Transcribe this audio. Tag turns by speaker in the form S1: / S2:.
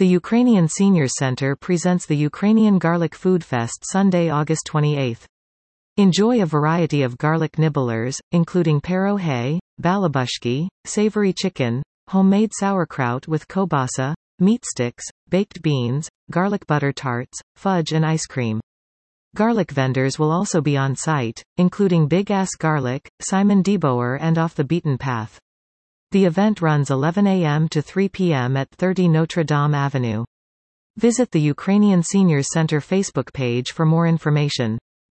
S1: The Ukrainian Seniors Center presents the Ukrainian Garlic Food Fest Sunday, August 28. Enjoy a variety of garlic nibblers, including pierogi, balabushki, savory chicken, homemade sauerkraut with kielbasa, meat sticks, baked beans, garlic butter tarts, fudge and ice cream. Garlic vendors will also be on site, including Big Ass Garlic, Simon Deboer and Off the Beaten Path. The event runs 11 a.m. to 3 p.m. at 30 Notre Dame Avenue. Visit the Ukrainian Seniors Center Facebook page for more information.